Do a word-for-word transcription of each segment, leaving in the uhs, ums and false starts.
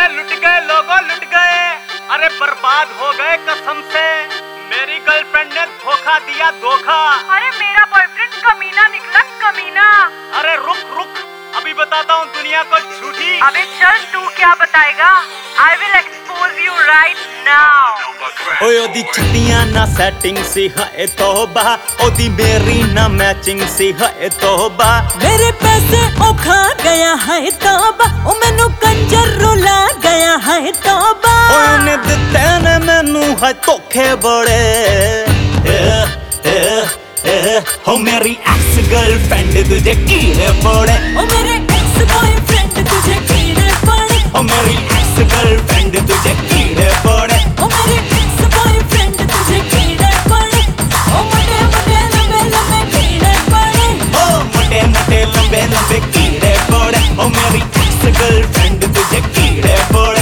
अरे लुट गए लोगों लुट गए, अरे बर्बाद हो गए कसम से। मेरी गर्लफ्रेंड ने धोखा दिया धोखा। अरे मेरा बॉयफ्रेंड कमीना निकला कमीना। अरे रुक रुक अभी बताता हूँ दुनिया को झूठी। अबे चल तू क्या बताएगा? I will expose you right now। ओए ओदी छुट्टियां ना सेटिंग सी है तौबा, ओदी मेरी ना मैचिंग सी है तौबा। मेरे पैसे ओ खा गया है तौबा, ओ मैनू कंजर रुला गया है तौबा। ओए ने दिते ने मैनू है धोखे बड़े। ए, ए, ए, हो मेरी एक्स गर्लफ्रेंड तुझे कीड़े पड़े। ओ मेरे एक्स बॉयफ्रेंड तुझे कीड़े पड़े। ओ मेरी एक्स गर्लफ्रेंड तुझे कीड़े पड़े। ओ मेरे एक्स बॉयफ्रेंड तुझे कीड़े पड़े। ओ मोटे मोटे लंबे लंबे कीड़े पड़े। ओ मोटे मोटे लंबे लंबे कीड़े पड़े। ओ मेरी एक्स गर्लफ्रेंड तुझे कीड़े पड़े।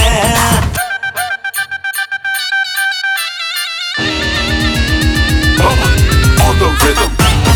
On the rhythm.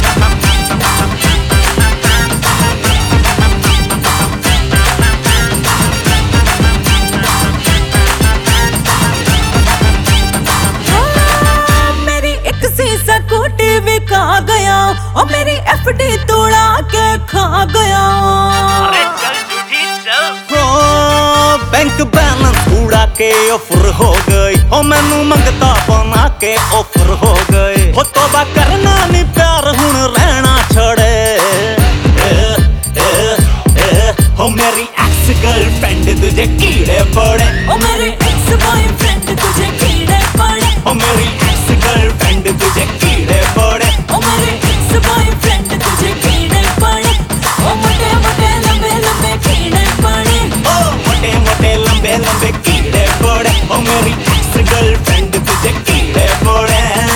मेरी एक सीसा कोटी भी खा गया, ओ मेरी एफडी तोड़ा के खा गया। अरे चल झूठी चल। हो बैंक बैलेंस उड़ा के ऑफर हो गई, हो मैनू मंगता बना के ऑफर हो गई। हो तौबा करना नहीं प्यार हुन रहना छड़े। ए, ए, ए, हो मेरी एक्स गर्लफ्रेंड तुझे कीड़े पड़े। ओ मेरे एक्स बॉयफ्रेंड तुझे कीड़े पड़े। ओ मेरी एक्स गर्लफ्रेंड तुझे कीड़े पड़े। ओ मेरे एक्स बॉयफ्रेंड तुझे कीड़े पड़े। ओ मोटे मोटे लंबे लंबे कीड़े पड़े। ओ मोटे मोटे लंबे लंबे कीड़े पड़े। ओ मेरी एक्स गर्लफ्रेंड तुझे कीड़े पड़े।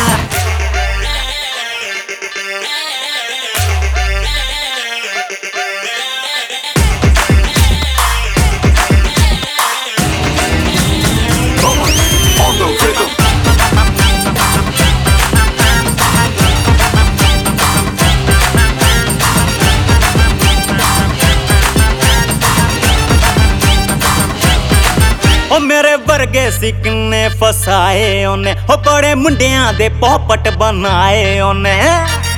On the rhythm. ओ मेरे वर्गे सिकने फसाए ओने, ओ बड़े मुंडियां दे पोपट बनाए ओने।